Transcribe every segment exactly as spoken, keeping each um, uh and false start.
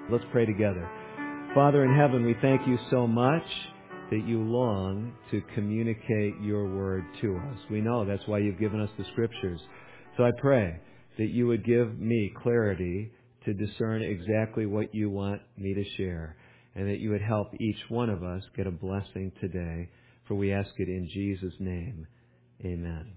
Let's pray together. Father in heaven, we thank you so much that you long to communicate your word to us. We know that's why you've given us the Scriptures. So I pray that you would give me clarity to discern exactly what you want me to share, and that you would help each one of us get a blessing today. For we ask it in Jesus' name. Amen.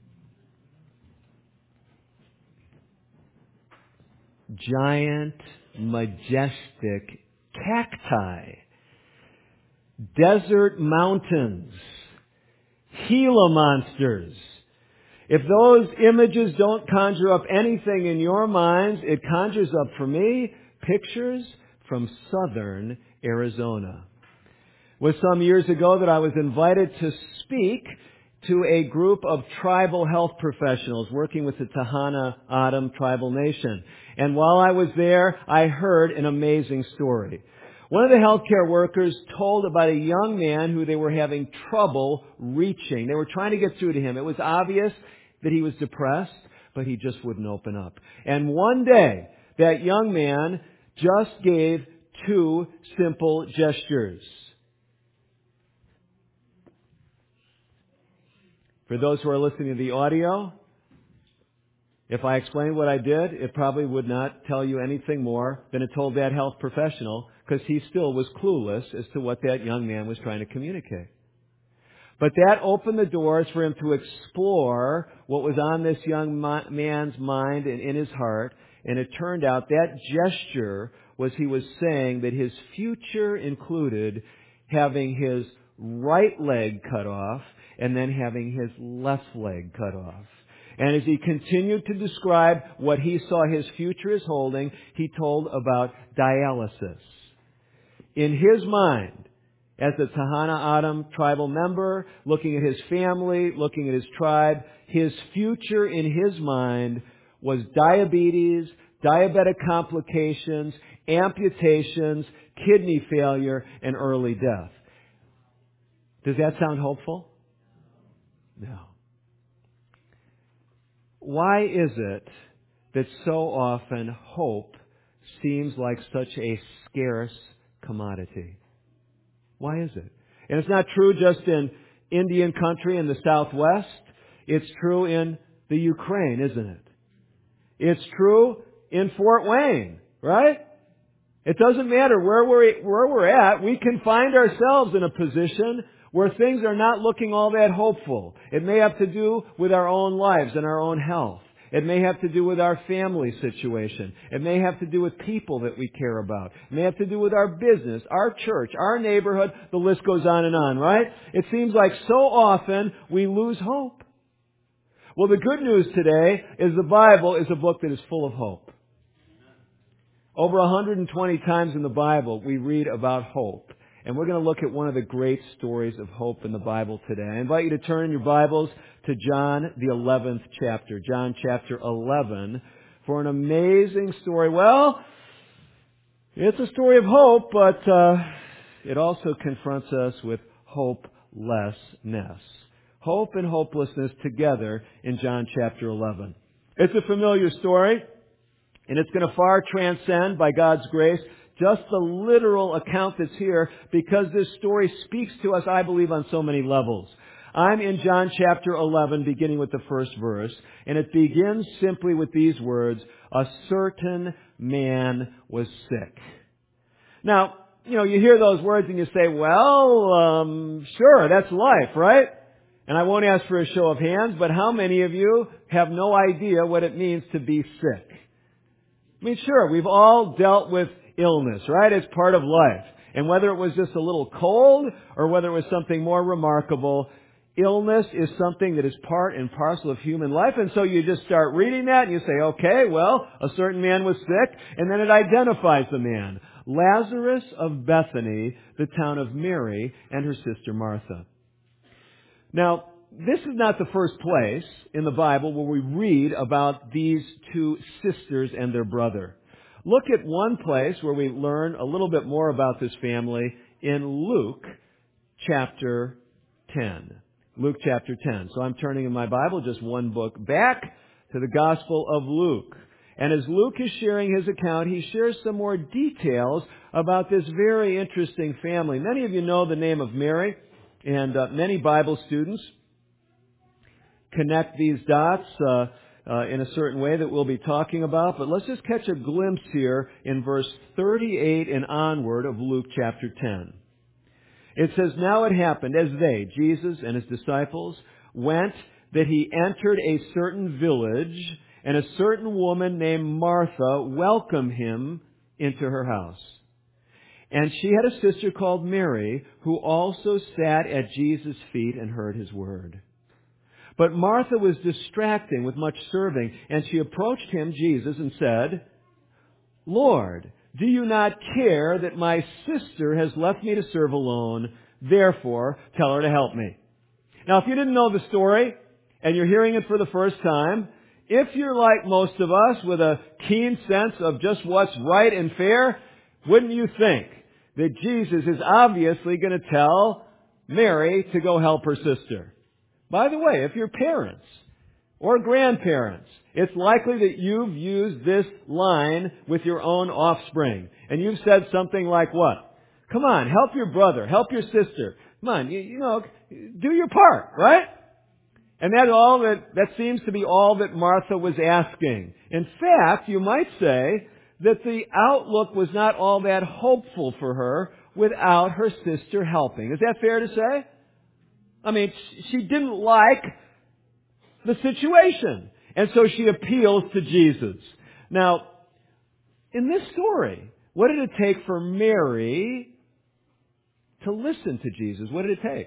Giant, majestic cacti, desert mountains, Gila monsters. If those images don't conjure up anything in your minds, it conjures up for me pictures from southern Arizona. It was some years ago that I was invited to speak to a group of tribal health professionals working with the Tohono O'odham tribal nation. And while I was there, I heard an amazing story. One of the healthcare workers told about a young man who they were having trouble reaching. They were trying to get through to him. It was obvious that he was depressed, but he just wouldn't open up. And one day, that young man just gave two simple gestures. For those who are listening to the audio, if I explained what I did, it probably would not tell you anything more than it told that health professional, because he still was clueless as to what that young man was trying to communicate. But that opened the doors for him to explore what was on this young man's mind and in his heart, and it turned out that gesture was he was saying that his future included having his right leg cut off and then having his left leg cut off. And as he continued to describe what he saw his future as holding, he told about dialysis. In his mind, as a Tohono O'odham tribal member, looking at his family, looking at his tribe, his future in his mind was diabetes, diabetic complications, amputations, kidney failure, and early death. Does that sound hopeful? No. Why is it that so often hope seems like such a scarce commodity? Why is it? And it's not true just in Indian country in the Southwest. It's true in the Ukraine, isn't it? It's true in Fort Wayne, right? It doesn't matter where we're, where we're at. We can find ourselves in a position where things are not looking all that hopeful. It may have to do with our own lives and our own health. It may have to do with our family situation. It may have to do with people that we care about. It may have to do with our business, our church, our neighborhood. The list goes on and on, right? It seems like so often we lose hope. Well, the good news today is the Bible is a book that is full of hope. Over one hundred twenty times in the Bible we read about hope. And we're going to look at one of the great stories of hope in the Bible today. I invite you to turn your Bibles to John, the eleventh chapter. John chapter eleven, for an amazing story. Well, it's a story of hope, but uh, it also confronts us with hopelessness. Hope and hopelessness together in John chapter eleven. It's a familiar story, and it's going to far transcend, by God's grace, just the literal account that's here, because this story speaks to us, I believe, on so many levels. I'm in John chapter eleven, beginning with the first verse, and it begins simply with these words, "A certain man was sick." Now, you know, you hear those words and you say, well, um, sure, that's life, right? And I won't ask for a show of hands, but how many of you have no idea what it means to be sick? I mean, sure, we've all dealt with illness, right? It's part of life. And whether it was just a little cold or whether it was something more remarkable, illness is something that is part and parcel of human life. And so you just start reading that and you say, okay, well, a certain man was sick, and then it identifies the man. Lazarus of Bethany, the town of Mary, and her sister Martha. Now, this is not the first place in the Bible where we read about these two sisters and their brother. Look at one place where we learn a little bit more about this family in Luke chapter ten. Luke chapter ten. So I'm turning in my Bible just one book back to the Gospel of Luke. And as Luke is sharing his account, he shares some more details about this very interesting family. Many of you know the name of Mary, and uh, many Bible students connect these dots uh, uh, in a certain way that we'll be talking about. But let's just catch a glimpse here in verse thirty-eight and onward of Luke chapter ten. It says, "Now it happened as they, Jesus and his disciples, went that he entered a certain village, and a certain woman named Martha welcomed him into her house. And she had a sister called Mary, who also sat at Jesus' feet and heard his word. But Martha was distracting with much serving, and she approached him, Jesus, and said, 'Lord, do you not care that my sister has left me to serve alone? Therefore, tell her to help me.'" Now, if you didn't know the story, and you're hearing it for the first time, if you're like most of us with a keen sense of just what's right and fair, wouldn't you think that Jesus is obviously going to tell Mary to go help her sister? By the way, if you're parents or grandparents, it's likely that you've used this line with your own offspring. And you've said something like what? "Come on, help your brother, help your sister. Come on, you, you know, do your part," right? And that all that, that seems to be all that Martha was asking. In fact, you might say that the outlook was not all that hopeful for her without her sister helping. Is that fair to say? I mean, she didn't like the situation. And so she appeals to Jesus. Now, in this story, what did it take for Mary to listen to Jesus? What did it take?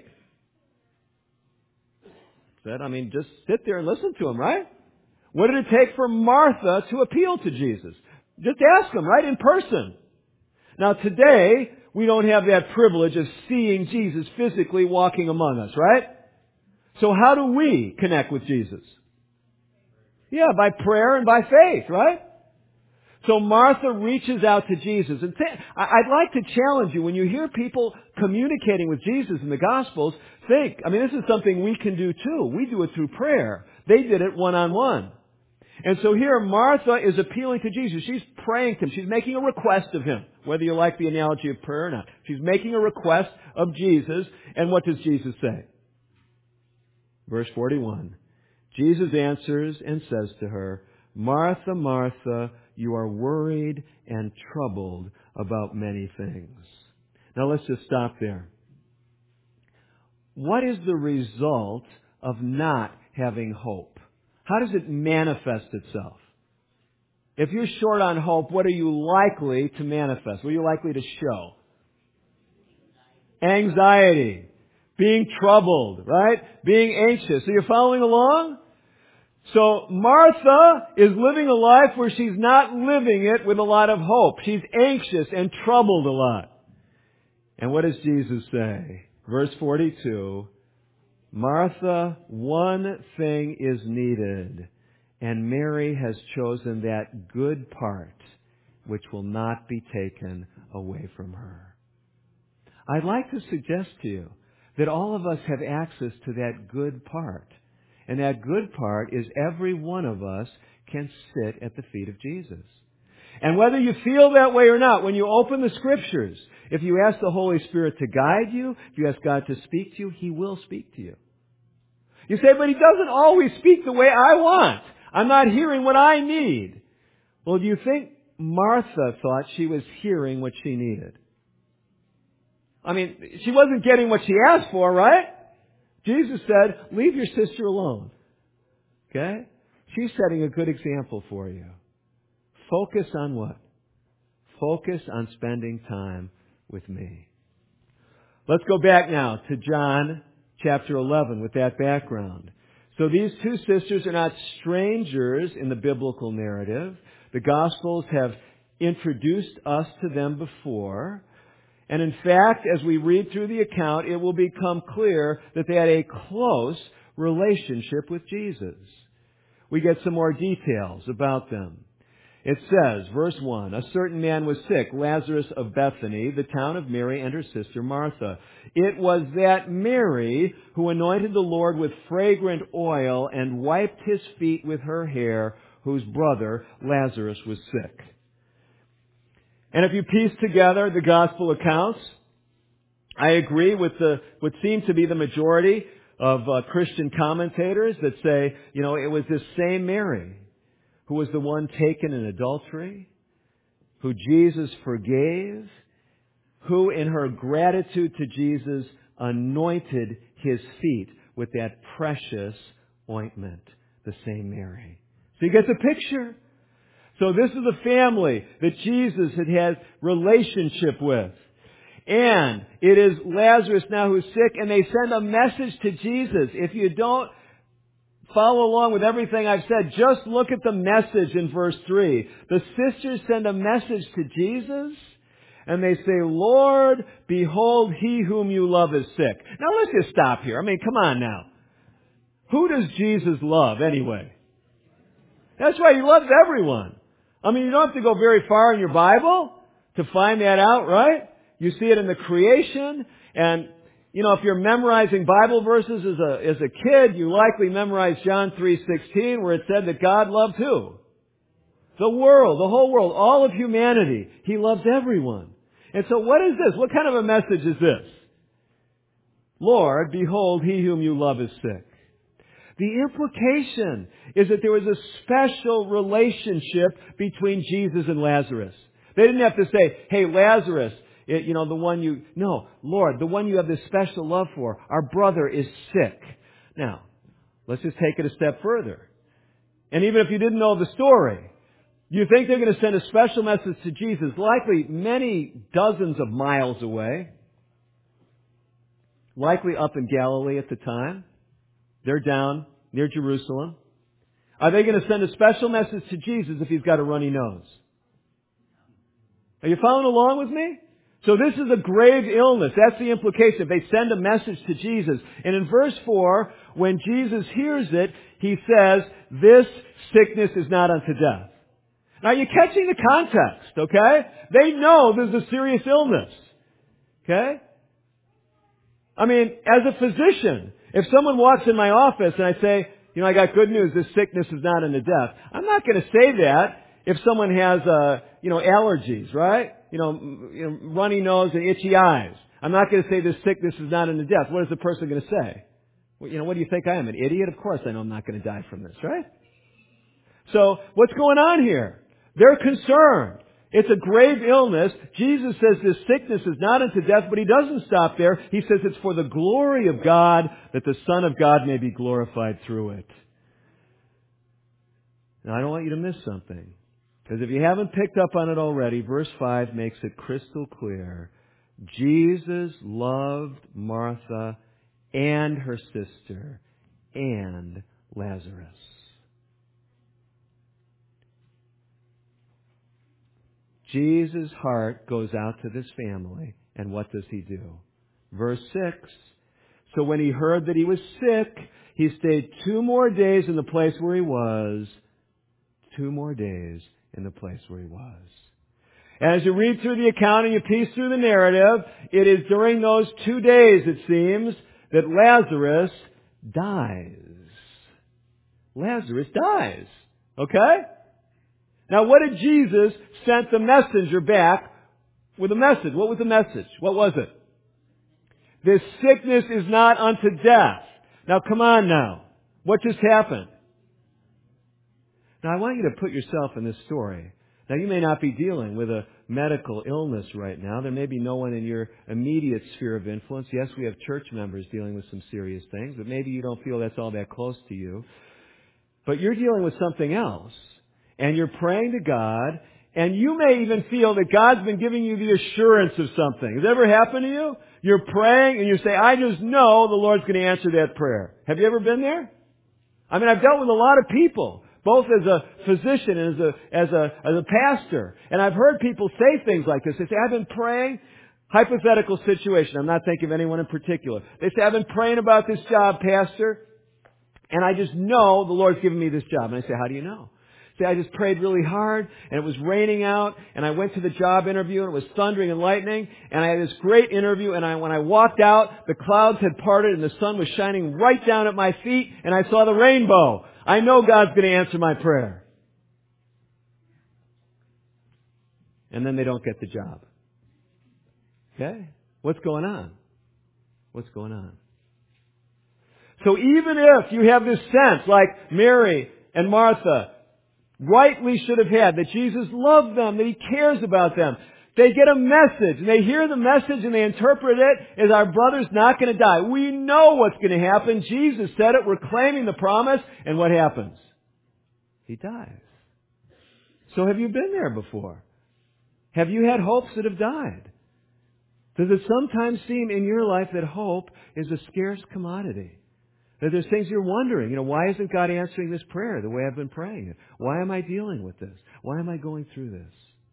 Said, I mean, just sit there and listen to him, right? What did it take for Martha to appeal to Jesus? Just ask him, right, in person. Now, today, we don't have that privilege of seeing Jesus physically walking among us, right? So how do we connect with Jesus? Yeah, by prayer and by faith, right? So Martha reaches out to Jesus. And th- I'd like to challenge you, when you hear people communicating with Jesus in the Gospels, think, I mean, this is something we can do too. We do it through prayer. They did it one-on-one. And so here Martha is appealing to Jesus. She's praying to him. She's making a request of him, whether you like the analogy of prayer or not. She's making a request of Jesus. And what does Jesus say? Verse forty-one. Jesus answers and says to her, "Martha, Martha, you are worried and troubled about many things." Now let's just stop there. What is the result of not having hope? How does it manifest itself? If you're short on hope, what are you likely to manifest? What are you likely to show? Anxiety. Being troubled, right? Being anxious. Are you following along? So Martha is living a life where she's not living it with a lot of hope. She's anxious and troubled a lot. And what does Jesus say? Verse forty-two, "Martha, one thing is needed, and Mary has chosen that good part which will not be taken away from her." I'd like to suggest to you that all of us have access to that good part. And that good part is every one of us can sit at the feet of Jesus. And whether you feel that way or not, when you open the Scriptures, if you ask the Holy Spirit to guide you, if you ask God to speak to you, He will speak to you. You say, "But He doesn't always speak the way I want. I'm not hearing what I need." Well, do you think Martha thought she was hearing what she needed? I mean, she wasn't getting what she asked for, right? Jesus said, "Leave your sister alone." Okay? She's setting a good example for you. Focus on what? Focus on spending time with me. Let's go back now to John chapter eleven with that background. So these two sisters are not strangers in the biblical narrative. The Gospels have introduced us to them before. And in fact, as we read through the account, it will become clear that they had a close relationship with Jesus. We get some more details about them. It says, verse one, "A certain man was sick, Lazarus of Bethany, the town of Mary and her sister Martha. It was that Mary who anointed the Lord with fragrant oil and wiped His feet with her hair, whose brother Lazarus was sick. And if you piece together the gospel accounts, I agree with the what seem to be the majority of uh, Christian commentators that say, you know, it was this same Mary who was the one taken in adultery, who Jesus forgave, who in her gratitude to Jesus anointed His feet with that precious ointment, the same Mary. So you get the picture. So this is a family that Jesus had had relationship with. And it is Lazarus now who's sick, and they send a message to Jesus. If you don't follow along with everything I've said, just look at the message in verse three. The sisters send a message to Jesus, and they say, Lord, behold, he whom you love is sick. Now let's just stop here. I mean, come on now. Who does Jesus love anyway? That's right, He loves everyone. I mean, you don't have to go very far in your Bible to find that out, right? You see it in the creation, and, you know, if you're memorizing Bible verses as a, as a kid, you likely memorized John three sixteen, where it said that God loved who? The world, the whole world, all of humanity. He loves everyone. And so what is this? What kind of a message is this? Lord, behold, he whom you love is sick. The implication is that there was a special relationship between Jesus and Lazarus. They didn't have to say, hey, Lazarus, it, you know, the one you... No, Lord, the one you have this special love for, our brother is sick. Now, let's just take it a step further. And even if you didn't know the story, you think they're going to send a special message to Jesus, likely many dozens of miles away, likely up in Galilee at the time. They're down near Jerusalem. Are they going to send a special message to Jesus if He's got a runny nose? Are you following along with me? So this is a grave illness. That's the implication. They send a message to Jesus. And in verse four, when Jesus hears it, He says, this sickness is not unto death. Now you're catching the context, okay? They know there's a serious illness. Okay? I mean, as a physician, if someone walks in my office and I say, you know, I got good news, this sickness is not unto death, I'm not going to say that if someone has, uh, you know, allergies, right? You know, you know, runny nose and itchy eyes. I'm not going to say this sickness is not unto death. What is the person going to say? Well, you know, what do you think I am, an idiot? Of course I know I'm not going to die from this, right? So, what's going on here? They're concerned. It's a grave illness. Jesus says this sickness is not unto death, but He doesn't stop there. He says it's for the glory of God, that the Son of God may be glorified through it. Now, I don't want you to miss something. Because if you haven't picked up on it already, verse five makes it crystal clear. Jesus loved Martha and her sister and Lazarus. Jesus' heart goes out to this family, and what does He do? Verse six, so when He heard that he was sick, He stayed two more days in the place where he was. Two more days in the place where he was. As you read through the account and you piece through the narrative, it is during those two days, it seems, that Lazarus dies. Lazarus dies. Okay? Now, what did Jesus send the messenger back with a message? What was the message? What was it? This sickness is not unto death. Now, come on now. What just happened? Now, I want you to put yourself in this story. Now, you may not be dealing with a medical illness right now. There may be no one in your immediate sphere of influence. Yes, we have church members dealing with some serious things, but maybe you don't feel that's all that close to you. But you're dealing with something else. And you're praying to God, and you may even feel that God's been giving you the assurance of something. Has that ever happened to you? You're praying, and you say, I just know the Lord's going to answer that prayer. Have you ever been there? I mean, I've dealt with a lot of people, both as a physician and as a, as a, as a pastor. And I've heard people say things like this. They say, I've been praying, hypothetical situation. I'm not thinking of anyone in particular. They say, I've been praying about this job, Pastor, and I just know the Lord's given me this job. And I say, how do you know? See, I just prayed really hard, and it was raining out, and I went to the job interview, and it was thundering and lightning, and I had this great interview, and I, when I walked out, the clouds had parted, and the sun was shining right down at my feet, and I saw the rainbow. I know God's going to answer my prayer. and then they don't get the job. Okay? What's going on? What's going on? So even if you have this sense, like Mary and Martha rightly should have had, that Jesus loves them, that He cares about them, they get a message, and they hear the message, and they interpret it as our brother's not going to die. We know what's going to happen. Jesus said it. We're claiming the promise, and what happens? He dies. So have you been there before? Have you had hopes that have died? Does it sometimes seem in your life that hope is a scarce commodity? That there's things you're wondering, you know, why isn't God answering this prayer the way I've been praying it? Why am I dealing with this? Why am I going through this?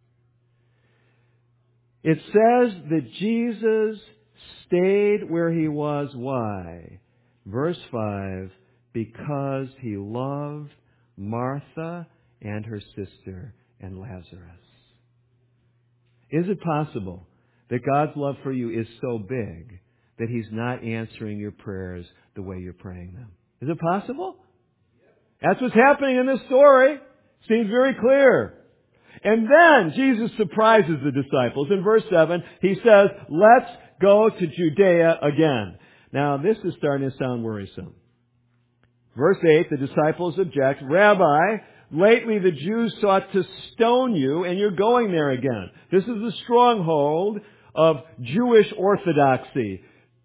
It says that Jesus stayed where He was. Why? Verse five, because He loved Martha and her sister and Lazarus. Is it possible that God's love for you is so big that He's not answering your prayers the way you're praying them? Is it possible? That's what's happening in this story. Seems very clear. And then Jesus surprises the disciples. In verse seven, He says, let's go to Judea again. Now, this is starting to sound worrisome. Verse eight, the disciples object, Rabbi, lately the Jews sought to stone you, and you're going there again. This is the stronghold of Jewish orthodoxy.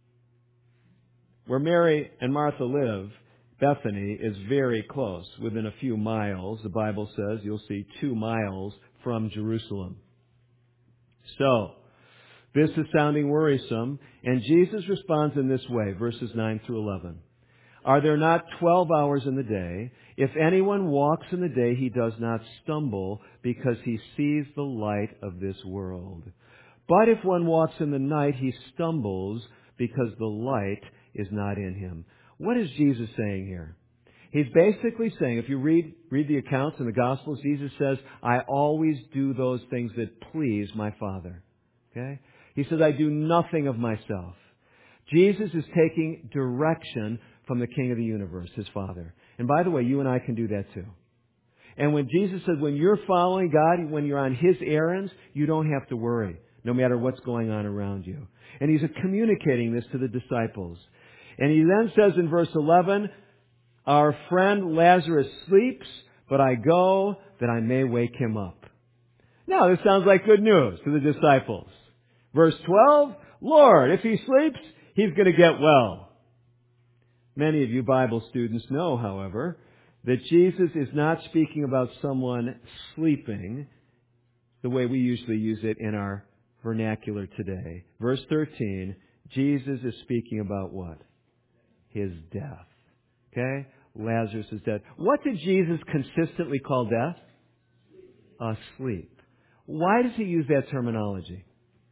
Where Mary and Martha live, Bethany is very close, within a few miles. The Bible says you'll see two miles from Jerusalem. So, this is sounding worrisome, and Jesus responds in this way, verses nine through eleven. Are there not twelve hours in the day? If anyone walks in the day, he does not stumble, because he sees the light of this world. But if one walks in the night, he stumbles, because the light is not in him. What is Jesus saying here? He's basically saying, if you read, read the accounts in the Gospels, Jesus says, I always do those things that please my Father. Okay? He says, I do nothing of myself. Jesus is taking direction from the King of the universe, His Father. And by the way, you and I can do that too. And when Jesus says, when you're following God, when you're on His errands, you don't have to worry, no matter what's going on around you. And He's communicating this to the disciples. And He then says in verse eleven, our friend Lazarus sleeps, but I go that I may wake him up. Now, this sounds like good news to the disciples. Verse twelve, Lord, if he sleeps, he's going to get well. Many of you Bible students know, however, that Jesus is not speaking about someone sleeping the way we usually use it in our vernacular today. Verse thirteen, Jesus is speaking about what? His death. Okay? Lazarus is dead. What did Jesus consistently call death? Asleep. Why does He use that terminology?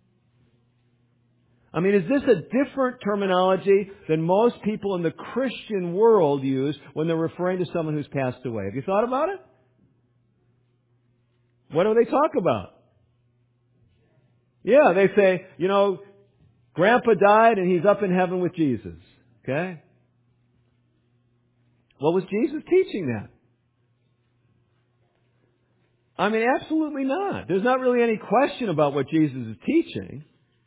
I mean, is this a different terminology than most people in the Christian world use when they're referring to someone who's passed away? Have you thought about it? What do they talk about? Yeah, they say, you know, Grandpa died and he's up in heaven with Jesus. Okay? Well, was Jesus teaching that? I mean, absolutely not. There's not really any question about what Jesus is teaching.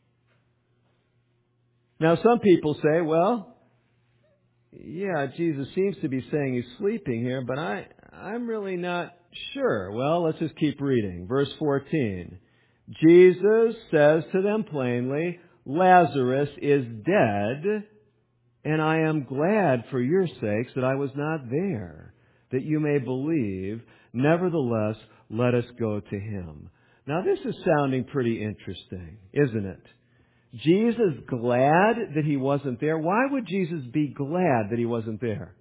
Now, some people say, well, yeah, Jesus seems to be saying he's sleeping here, but I, I'm really not sure. Well, let's just keep reading. Verse fourteen. Jesus says to them plainly, Lazarus is dead, and I am glad for your sakes that I was not there, that you may believe. Nevertheless, let us go to him. Now, this is sounding pretty interesting, isn't it? Jesus glad that he wasn't there. Why would Jesus be glad that he wasn't there?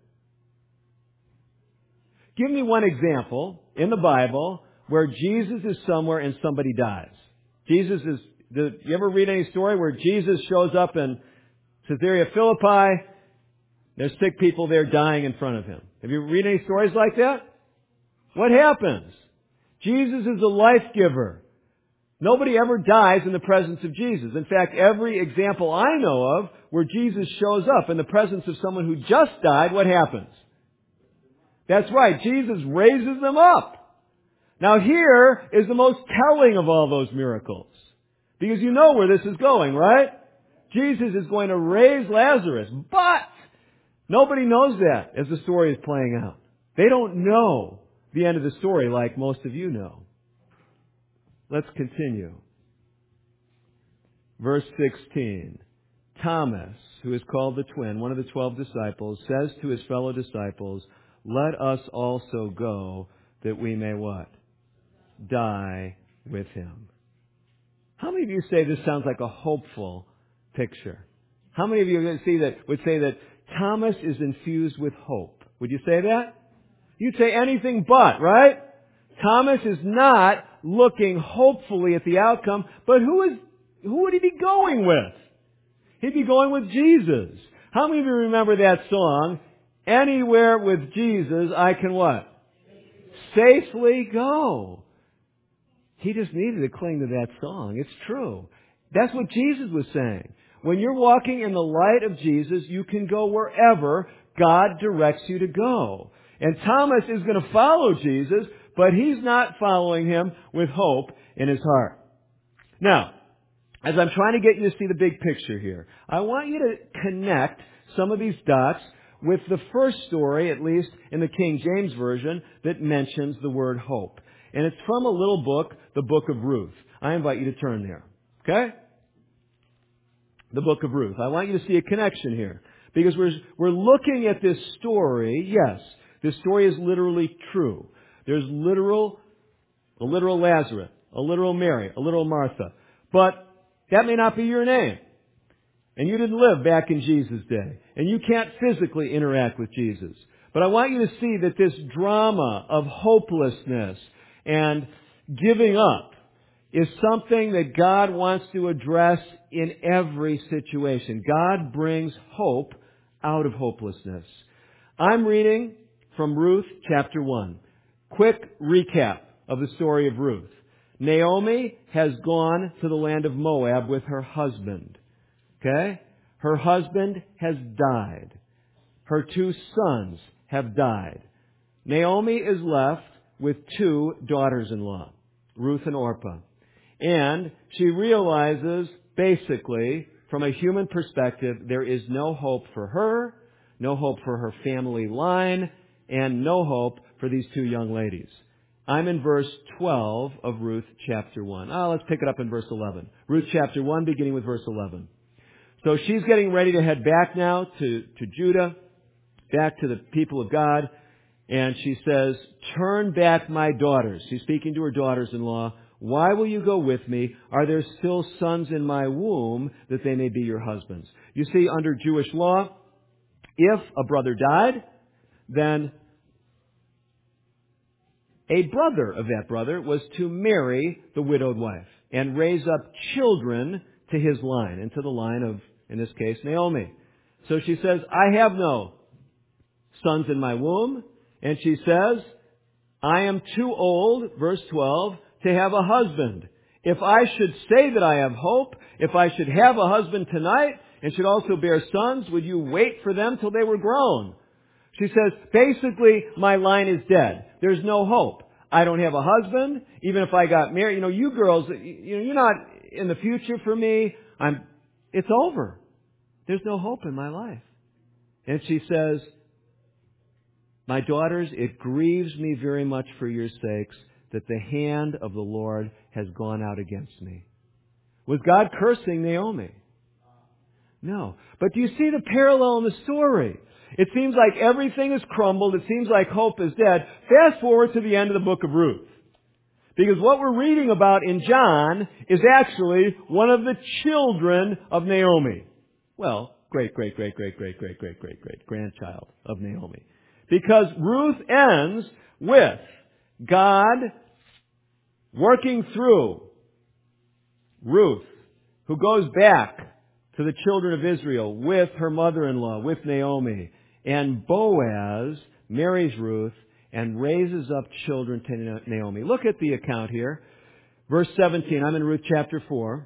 Give me one example in the Bible where Jesus is somewhere and somebody dies. Jesus is, do you ever read any story where Jesus shows up in Caesarea Philippi? There's sick people there dying in front of him. Have you read any stories like that? What happens? Jesus is a life giver. Nobody ever dies in the presence of Jesus. In fact, every example I know of where Jesus shows up in the presence of someone who just died, what happens? That's right. Jesus raises them up. Now here is the most telling of all those miracles. Because you know where this is going, right? Jesus is going to raise Lazarus. But nobody knows that as the story is playing out. They don't know the end of the story like most of you know. Let's continue. Verse sixteen. Thomas, who is called the twin, one of the twelve disciples, says to his fellow disciples, "Let us also go that we may" what? "Die with him." How many of you say this sounds like a hopeful picture? How many of you see that would say that Thomas is infused with hope? Would you say that? You'd say anything but, right? Thomas is not looking hopefully at the outcome, but who is who would he be going with? He'd be going with Jesus. How many of you remember that song? Anywhere with Jesus I can what? Safely go. He just needed to cling to that song. It's true. That's what Jesus was saying. When you're walking in the light of Jesus, you can go wherever God directs you to go. And Thomas is going to follow Jesus, but he's not following him with hope in his heart. Now, as I'm trying to get you to see the big picture here, I want you to connect some of these dots with the first story, at least in the King James Version, that mentions the word hope. And it's from a little book, the Book of Ruth. I invite you to turn there. Okay? The Book of Ruth. I want you to see a connection here. Because we're, we're looking at this story. Yes, this story is literally true. There's literal, a literal Lazarus, a literal Mary, a literal Martha. But that may not be your name. And you didn't live back in Jesus' day. And you can't physically interact with Jesus. But I want you to see that this drama of hopelessness and giving up is something that God wants to address in every situation. God brings hope out of hopelessness. I'm reading from Ruth chapter one. Quick recap of the story of Ruth. Naomi has gone to the land of Moab with her husband. Okay? Her husband has died. Her two sons have died. Naomi is left with two daughters-in-law, Ruth and Orpah. And she realizes, basically, from a human perspective, there is no hope for her, no hope for her family line, and no hope for these two young ladies. I'm in verse twelve of Ruth chapter one. Ah, let's pick it up in verse eleven. Ruth chapter one, beginning with verse eleven. So she's getting ready to head back now to, to Judah, back to the people of God. And she says, "Turn back, my daughters." She's speaking to her daughters-in-law. "Why will you go with me? Are there still sons in my womb that they may be your husbands?" You see, under Jewish law, if a brother died, then a brother of that brother was to marry the widowed wife and raise up children to his line and to the line of, in this case, Naomi. So she says, "I have no sons in my womb." And she says, "I am too old," verse twelve, "to have a husband. If I should say that I have hope, if I should have a husband tonight and should also bear sons, would you wait for them till they were grown?" She says, basically, my line is dead. There's no hope. I don't have a husband. Even if I got married, you know, you girls, you know, you're not in the future for me. I'm, it's over. There's no hope in my life. And she says, "My daughters, it grieves me very much for your sakes that the hand of the Lord has gone out against me." Was God cursing Naomi? No. But do you see the parallel in the story? It seems like everything has crumbled. It seems like hope is dead. Fast forward to the end of the book of Ruth. Because what we're reading about in John is actually one of the children of Naomi. Well, great, great, great, great, great, great, great, great, great grandchild of Naomi. Because Ruth ends with God working through Ruth, who goes back to the children of Israel with her mother-in-law, with Naomi. And Boaz marries Ruth and raises up children to Naomi. Look at the account here. Verse seventeen, I'm in Ruth chapter four.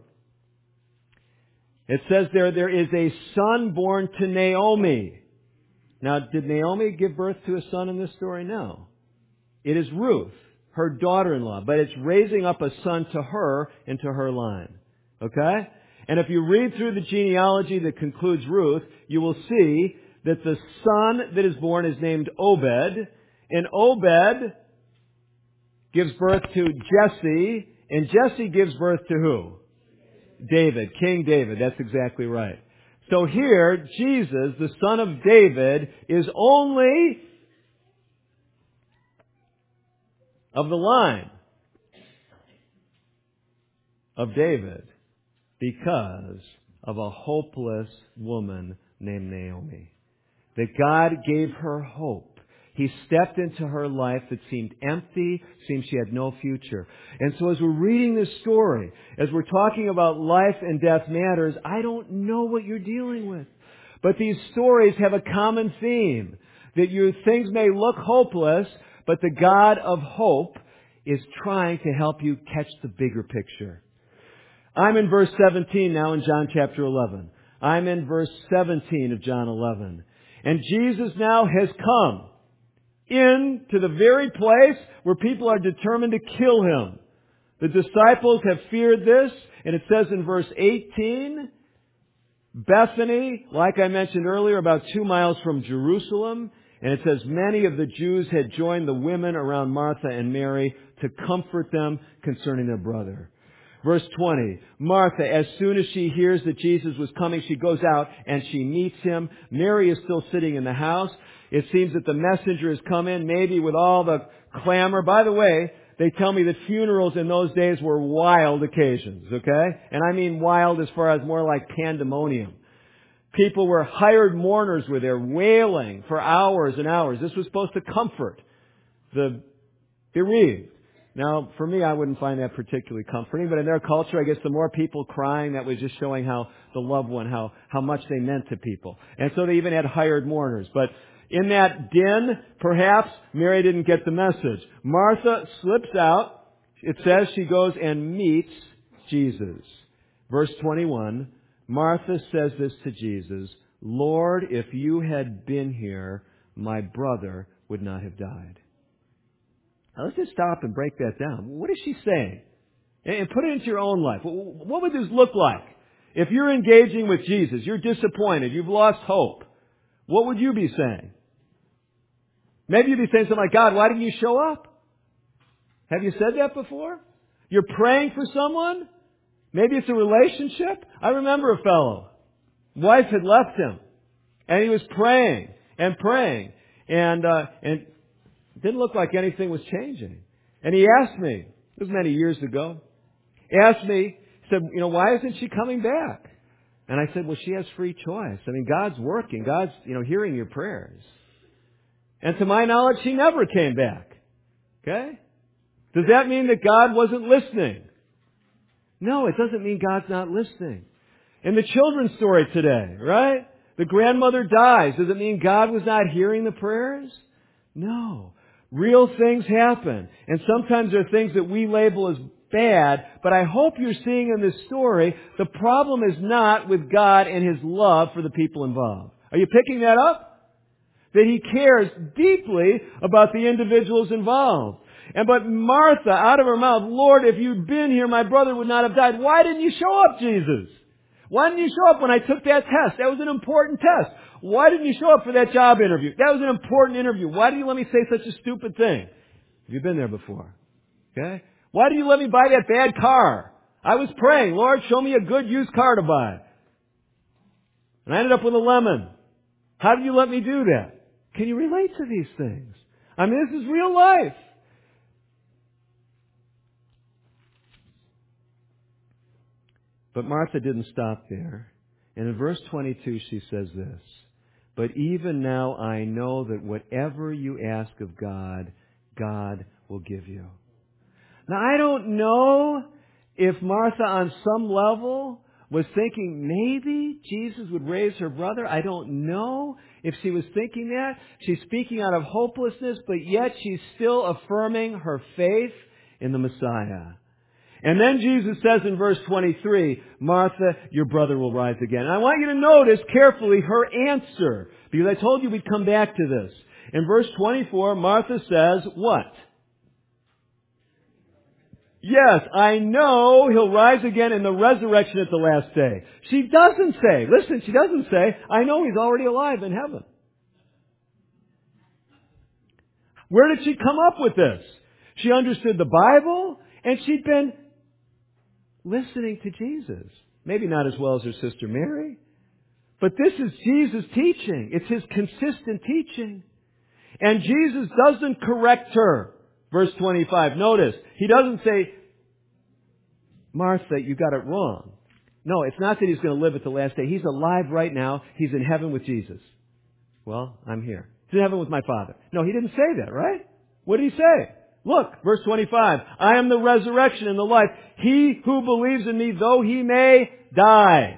It says there, there is a son born to Naomi. Now, did Naomi give birth to a son in this story? No. It is Ruth her daughter-in-law, but it's raising up a son to her and to her line. Okay? And if you read through the genealogy that concludes Ruth, you will see that the son that is born is named Obed, and Obed gives birth to Jesse, and Jesse gives birth to who? David, King David. That's exactly right. So here, Jesus, the son of David, is only of the line of David because of a hopeless woman named Naomi. That God gave her hope. He stepped into her life that seemed empty, seemed she had no future. And so as we're reading this story, as we're talking about life and death matters, I don't know what you're dealing with. But these stories have a common theme. That you, things may look hopeless, but the God of hope is trying to help you catch the bigger picture. I'm in verse seventeen now in John chapter eleven. I'm in verse seventeen of John eleven. And Jesus now has come into the very place where people are determined to kill Him. The disciples have feared this, and it says in verse eighteen, Bethany, like I mentioned earlier, about two miles from Jerusalem, and it says many of the Jews had joined the women around Martha and Mary to comfort them concerning their brother. Verse twenty, Martha, as soon as she hears that Jesus was coming, she goes out and she meets Him. Mary is still sitting in the house. It seems that the messenger has come in, maybe with all the clamor. By the way, they tell me that funerals in those days were wild occasions, okay? And I mean wild as far as more like pandemonium. People were hired mourners were there wailing for hours and hours. This was supposed to comfort the bereaved. Now, for me, I wouldn't find that particularly comforting, but in their culture, I guess the more people crying, that was just showing how the loved one, how, how much they meant to people. And so they even had hired mourners. But in that din, perhaps, Mary didn't get the message. Martha slips out. It says she goes and meets Jesus. Verse twenty-one, Martha says this to Jesus, Lord, if you had been here, my brother would not have died. Now let's just stop and break that down. What is she saying? And put it into your own life. What would this look like? If you're engaging with Jesus, you're disappointed, you've lost hope, what would you be saying? Maybe you'd be saying something like, God, why didn't you show up? Have you said that before? You're praying for someone? Maybe it's a relationship. I remember a fellow. Wife had left him. And he was praying and praying. And, uh, and it didn't look like anything was changing. And he asked me, this was many years ago, he asked me, he said, you know, why isn't she coming back? And I said, well, she has free choice. I mean, God's working. God's, you know, hearing your prayers. And to my knowledge, she never came back. Okay? Does that mean that God wasn't listening? No, it doesn't mean God's not listening. In the children's story today, right? The grandmother dies. Does it mean God was not hearing the prayers? No. Real things happen. And sometimes there are things that we label as bad, but I hope you're seeing in this story, the problem is not with God and His love for the people involved. Are you picking that up? That He cares deeply about the individuals involved. And but Martha, out of her mouth, Lord, if you'd been here, my brother would not have died. Why didn't you show up, Jesus? Why didn't you show up when I took that test? That was an important test. Why didn't you show up for that job interview? That was an important interview. Why did you let me say such a stupid thing? Have you been there before? Okay? Why did you let me buy that bad car? I was praying, Lord, show me a good used car to buy. And I ended up with a lemon. How did you let me do that? Can you relate to these things? I mean, this is real life. But Martha didn't stop there. And in verse twenty-two, she says this, but even now I know that whatever you ask of God, God will give you. Now, I don't know if Martha on some level was thinking maybe Jesus would raise her brother. I don't know if she was thinking that. She's speaking out of hopelessness, but yet she's still affirming her faith in the Messiah. And then Jesus says in verse twenty-three, Martha, your brother will rise again. And I want you to notice carefully her answer, because I told you we'd come back to this. In verse twenty-four, Martha says, what? Yes, I know He'll rise again in the resurrection at the last day. She doesn't say, listen, she doesn't say, I know He's already alive in heaven. Where did she come up with this? She understood the Bible, and she'd been listening to Jesus. Maybe not as well as her sister Mary, but this is Jesus' teaching. It's His consistent teaching. And Jesus doesn't correct her. Verse twenty-five, notice, He doesn't say, Martha, you got it wrong. No, it's not that He's going to live at the last day. He's alive right now. He's in heaven with Jesus. Well, I'm here. He's in heaven with my Father. No, He didn't say that, right? What did He say? Look, verse twenty-five, I am the resurrection and the life. He who believes in Me, though he may die,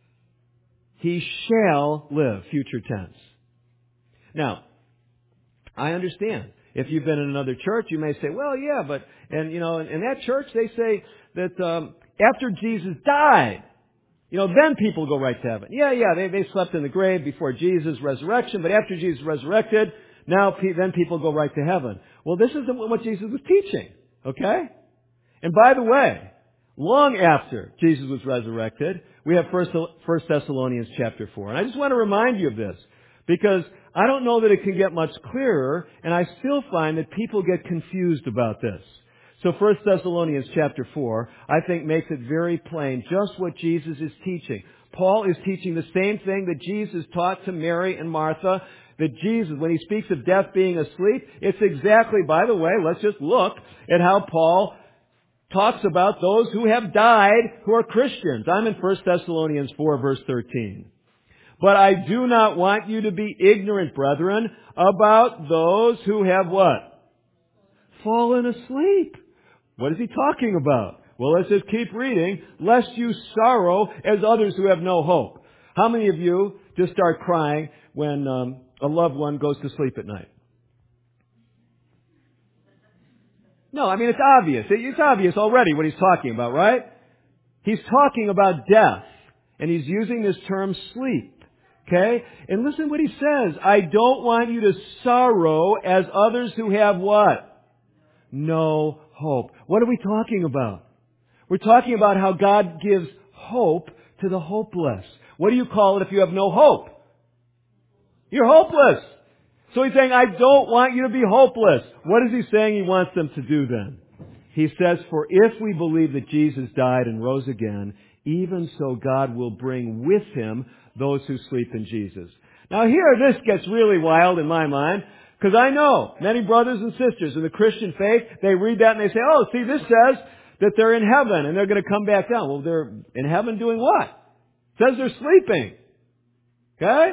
he shall live, future tense. Now, I understand. If you've been in another church, you may say, well, yeah, but, and you know, in that church they say that um, after Jesus died, you know, then people go right to heaven. Yeah, yeah, they, they slept in the grave before Jesus' resurrection, but after Jesus resurrected, now pe- then people go right to heaven. Well, this isn't what Jesus was teaching, okay? And by the way, long after Jesus was resurrected, we have First Thessalonians chapter four. And I just want to remind you of this, because I don't know that it can get much clearer, and I still find that people get confused about this. So First Thessalonians chapter four, I think, makes it very plain just what Jesus is teaching. Paul is teaching the same thing that Jesus taught to Mary and Martha, that Jesus, when he speaks of death being asleep, it's exactly, by the way, let's just look at how Paul talks about those who have died who are Christians. I'm in First Thessalonians four, verse thirteen. But I do not want you to be ignorant, brethren, about those who have what? Fallen asleep. What is he talking about? Well, let's just keep reading. Lest you sorrow as others who have no hope. How many of you just start crying when um, a loved one goes to sleep at night? No, I mean, it's obvious. It's obvious already what he's talking about, right? He's talking about death, and he's using this term sleep. Okay? And listen what he says. I don't want you to sorrow as others who have what? No hope. What are we talking about? We're talking about how God gives hope to the hopeless. What do you call it if you have no hope? You're hopeless. So he's saying, I don't want you to be hopeless. What is he saying he wants them to do then? He says, for if we believe that Jesus died and rose again, even so God will bring with Him those who sleep in Jesus. Now here, this gets really wild in my mind, because I know many brothers and sisters in the Christian faith, they read that and they say, oh, see, this says that they're in heaven and they're going to come back down. Well, they're in heaven doing what? It says they're sleeping. Okay?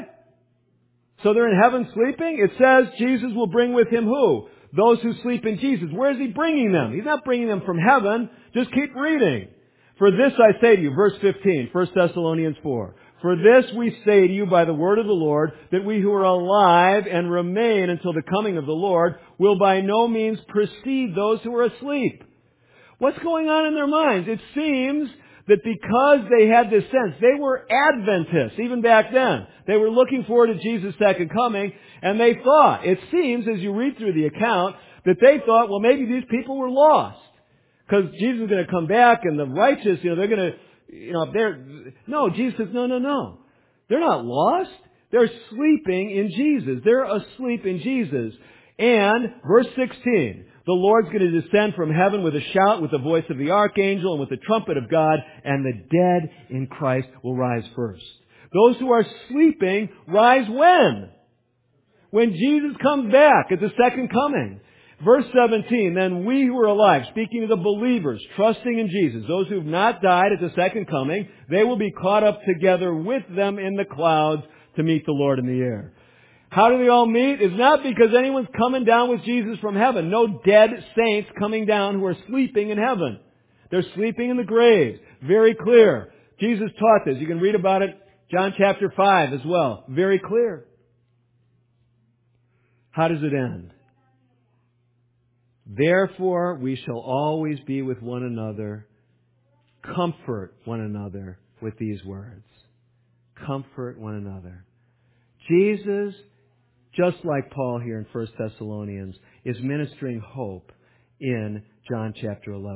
So they're in heaven sleeping? It says Jesus will bring with Him who? Those who sleep in Jesus. Where is He bringing them? He's not bringing them from heaven. Just keep reading. For this I say to you, verse fifteen, First Thessalonians four. For this we say to you by the word of the Lord, that we who are alive and remain until the coming of the Lord will by no means precede those who are asleep. What's going on in their minds? It seems that because they had this sense, they were Adventists, even back then. They were looking forward to Jesus' second coming, and they thought, it seems as you read through the account, that they thought, well, maybe these people were lost. Because Jesus is going to come back, and the righteous, you know, they're going to, you know, they're, no, Jesus says, no, no, no. They're not lost. They're sleeping in Jesus. They're asleep in Jesus. And, verse sixteen, the Lord's going to descend from heaven with a shout, with the voice of the archangel, and with the trumpet of God, and the dead in Christ will rise first. Those who are sleeping rise when? When Jesus comes back at the second coming. Verse seventeen, then we who are alive, speaking to the believers, trusting in Jesus, those who have not died at the second coming, they will be caught up together with them in the clouds to meet the Lord in the air. How do they all meet? It's not because anyone's coming down with Jesus from heaven. No dead saints coming down who are sleeping in heaven. They're sleeping in the graves. Very clear. Jesus taught this. You can read about it, John chapter five as well. Very clear. How does it end? Therefore, we shall always be with one another. Comfort one another with these words. Comfort one another. Jesus, just like Paul here in First Thessalonians, is ministering hope in John chapter eleven.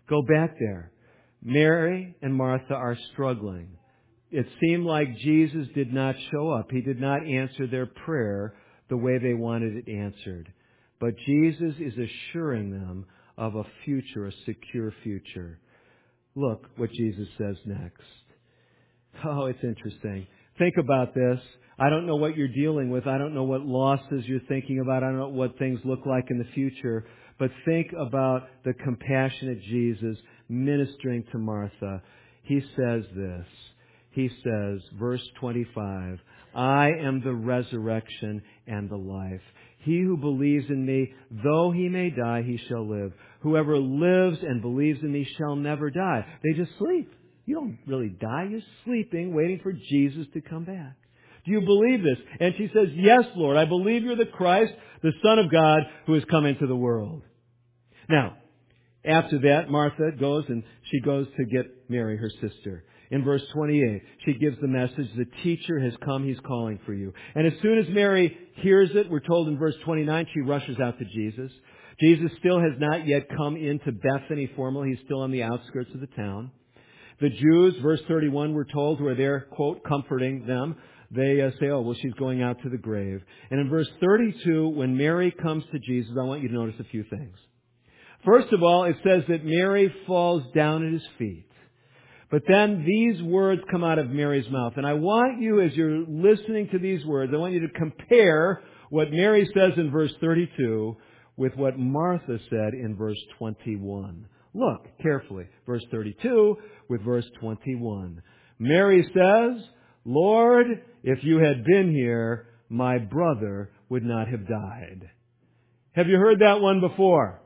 Go back there. Mary and Martha are struggling. It seemed like Jesus did not show up. He did not answer their prayer the way they wanted it answered. But Jesus is assuring them of a future, a secure future. Look what Jesus says next. Oh, it's interesting. Think about this. I don't know what you're dealing with. I don't know what losses you're thinking about. I don't know what things look like in the future. But think about the compassionate Jesus ministering to Martha. He says this. He says, verse twenty-five, I am the resurrection and the life. He who believes in me, though he may die, he shall live. Whoever lives and believes in me shall never die. They just sleep. You don't really die. You're sleeping, waiting for Jesus to come back. Do you believe this? And she says, yes, Lord, I believe you're the Christ, the Son of God, who has come into the world. Now, after that, Martha goes and she goes to get Mary, her sister. In verse twenty-eight, she gives the message, the teacher has come, he's calling for you. And as soon as Mary hears it, we're told in verse twenty-nine, she rushes out to Jesus. Jesus still has not yet come into Bethany formally. He's still on the outskirts of the town. The Jews, verse thirty-one, we're told, who are there, quote, comforting them, they uh, say, oh, well, she's going out to the grave. And in verse thirty-two, when Mary comes to Jesus, I want you to notice a few things. First of all, it says that Mary falls down at his feet. But then these words come out of Mary's mouth. And I want you, as you're listening to these words, I want you to compare what Mary says in verse thirty-two with what Martha said in verse twenty-one. Look carefully. Verse thirty-two with verse twenty-one. Mary says, Lord, if you had been here, my brother would not have died. Have you heard that one before?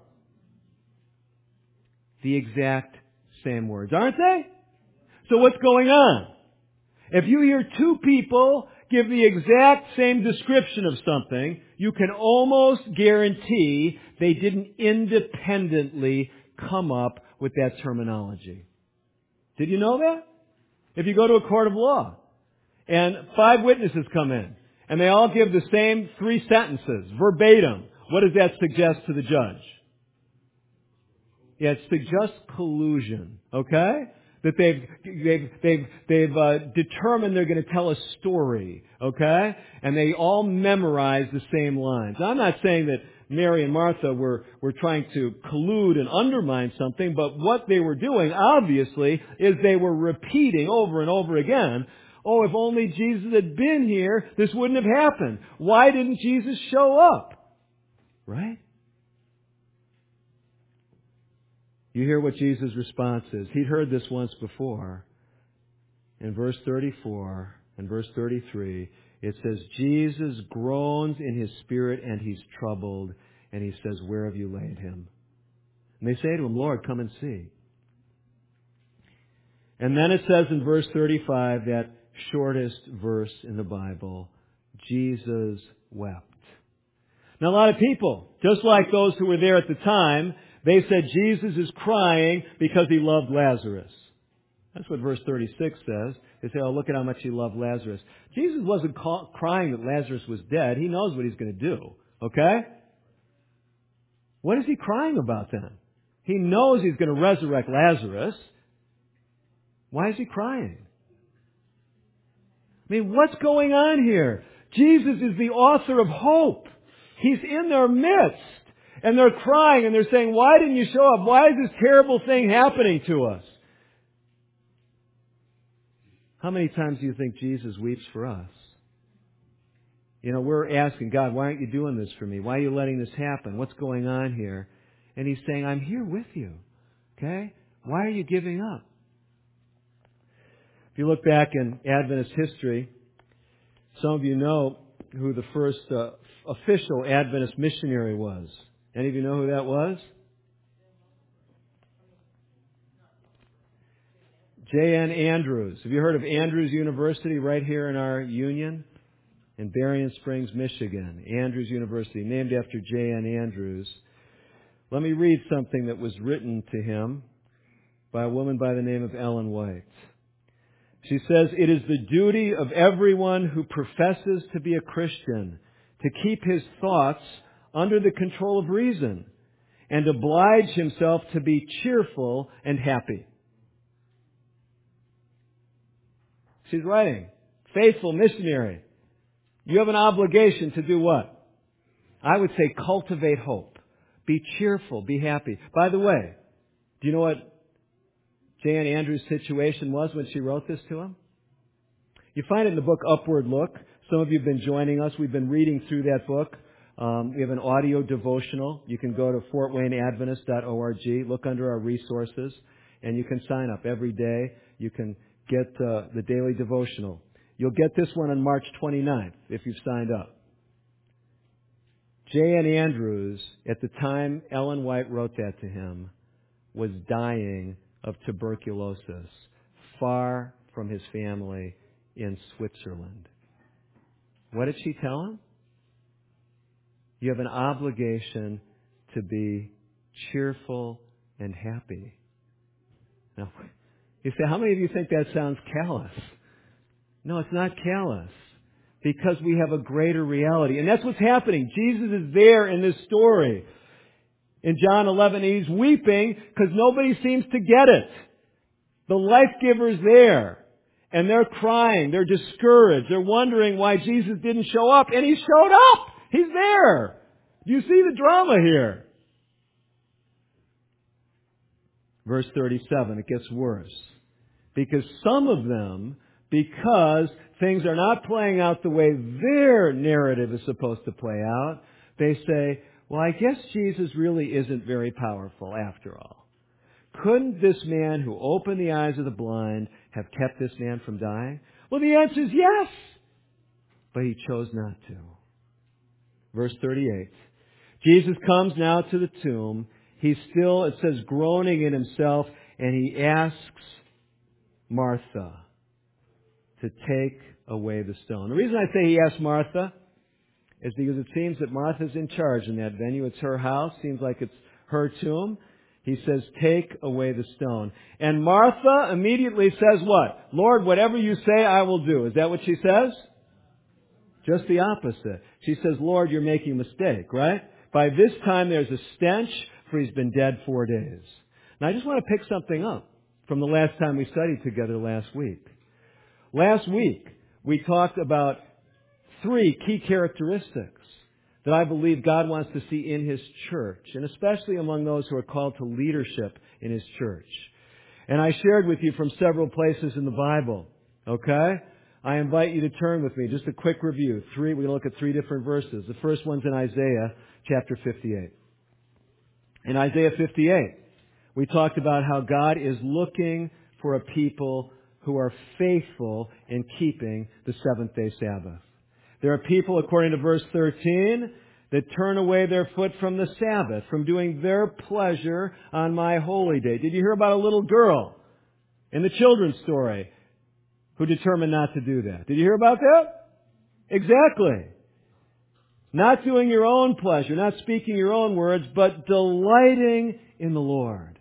The exact same words, aren't they? So what's going on? If you hear two people give the exact same description of something, you can almost guarantee they didn't independently come up with that terminology. Did you know that? If you go to a court of law and five witnesses come in and they all give the same three sentences, verbatim, what does that suggest to the judge? Yeah, it suggests collusion, okay? That they've they've they've they've uh, determined they're going to tell a story, okay? And they all memorize the same lines. Now, I'm not saying that Mary and Martha were were trying to collude and undermine something, but what they were doing, obviously, is they were repeating over and over again, oh, if only Jesus had been here, this wouldn't have happened. Why didn't Jesus show up? Right? You hear what Jesus' response is. He'd heard this once before. In verse thirty-four and verse thirty-three, it says, Jesus groans in his spirit and he's troubled. And he says, where have you laid him? And they say to him, Lord, come and see. And then it says in verse thirty-five, that shortest verse in the Bible, Jesus wept. Now a lot of people, just like those who were there at the time, they said Jesus is crying because he loved Lazarus. That's what verse thirty-six says. They say, oh, look at how much he loved Lazarus. Jesus wasn't call, crying that Lazarus was dead. He knows what he's going to do. Okay? What is he crying about then? He knows he's going to resurrect Lazarus. Why is he crying? I mean, what's going on here? Jesus is the author of hope. He's in their midst. And they're crying and they're saying, why didn't you show up? Why is this terrible thing happening to us? How many times do you think Jesus weeps for us? You know, we're asking God, why aren't you doing this for me? Why are you letting this happen? What's going on here? And He's saying, I'm here with you. Okay? Why are you giving up? If you look back in Adventist history, some of you know who the first uh, official Adventist missionary was. Any of you know who that was? J N Andrews. Have you heard of Andrews University right here in our union? In Berrien Springs, Michigan. Andrews University, named after J N Andrews. Let me read something that was written to him by a woman by the name of Ellen White. She says, it is the duty of everyone who professes to be a Christian to keep his thoughts under the control of reason and oblige himself to be cheerful and happy. She's writing, faithful missionary, you have an obligation to do what? I would say cultivate hope. Be cheerful. Be happy. By the way, do you know what Jan Andrews' situation was when she wrote this to him? You find it in the book Upward Look. Some of you have been joining us. We've been reading through that book. Um, we have an audio devotional. You can go to fort wayne adventist dot org, look under our resources, and you can sign up every day. You can get uh, the daily devotional. You'll get this one on March twenty-ninth if you've signed up. J N Andrews, at the time Ellen White wrote that to him, was dying of tuberculosis, far from his family in Switzerland. What did she tell him? You have an obligation to be cheerful and happy. Now, you say, how many of you think that sounds callous? No, it's not callous. Because we have a greater reality. And that's what's happening. Jesus is there in this story. In John eleven, he's weeping because nobody seems to get it. The life giver's there. And they're crying. They're discouraged. They're wondering why Jesus didn't show up. And he showed up. He's there. Do you see the drama here? Verse thirty-seven, it gets worse. Because some of them, because things are not playing out the way their narrative is supposed to play out, they say, well, I guess Jesus really isn't very powerful after all. Couldn't this man who opened the eyes of the blind have kept this man from dying? Well, the answer is yes. But he chose not to. Verse thirty-eight. Jesus comes now to the tomb. He's still, it says, groaning in himself, and he asks Martha to take away the stone. The reason I say he asked Martha is because it seems that Martha's in charge in that venue. It's her house. Seems like it's her tomb. He says, take away the stone. And Martha immediately says what? Lord, whatever you say, I will do. Is that what she says? Just the opposite. She says, Lord, you're making a mistake, right? By this time, there's a stench, for he's been dead four days. Now, I just want to pick something up from the last time we studied together last week. Last week, we talked about three key characteristics that I believe God wants to see in His church, and especially among those who are called to leadership in His church. And I shared with you from several places in the Bible, okay? I invite you to turn with me. Just a quick review. Three, we look at three different verses. The first one's in Isaiah chapter fifty-eight. In Isaiah fifty-eight, we talked about how God is looking for a people who are faithful in keeping the seventh day Sabbath. There are people, according to verse thirteen, that turn away their foot from the Sabbath, from doing their pleasure on my holy day. Did you hear about a little girl in the children's story who determined not to do that? Did you hear about that? Exactly. Not doing your own pleasure, not speaking your own words, but delighting in the Lord.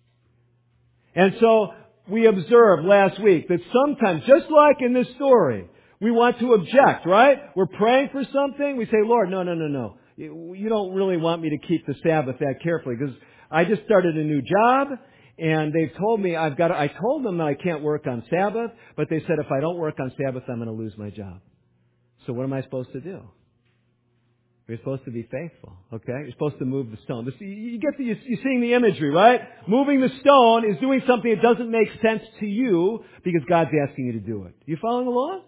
And so we observed last week that sometimes, just like in this story, we want to object, right? We're praying for something. We say, Lord, no, no, no, no. You don't really want me to keep the Sabbath that carefully because I just started a new job and they've told me I've got to, I told them that I can't work on Sabbath, but they said if I don't work on Sabbath, I'm going to lose my job. So what am I supposed to do? You're supposed to be faithful, okay? You're supposed to move the stone. This, you get the, you're seeing the imagery, right? Moving the stone is doing something that doesn't make sense to you because God's asking you to do it. You following along?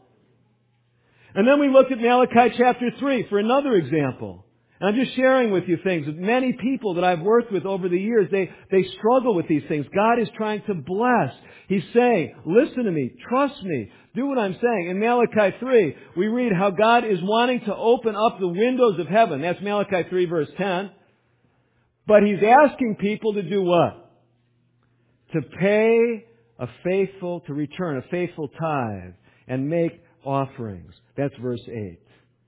And then we looked at Malachi chapter three for another example. And I'm just sharing with you things. Many people that I've worked with over the years, they, they struggle with these things. God is trying to bless. He's saying, listen to me, trust me, do what I'm saying. In Malachi three, we read how God is wanting to open up the windows of heaven. That's Malachi three verse ten. But He's asking people to do what? To pay a faithful, to return a faithful tithe and make offerings. That's verse eight.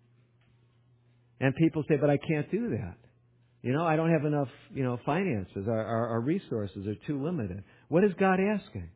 And people say, but I can't do that. You know, I don't have enough, you know, finances. Our, our, our resources are too limited. What is God asking?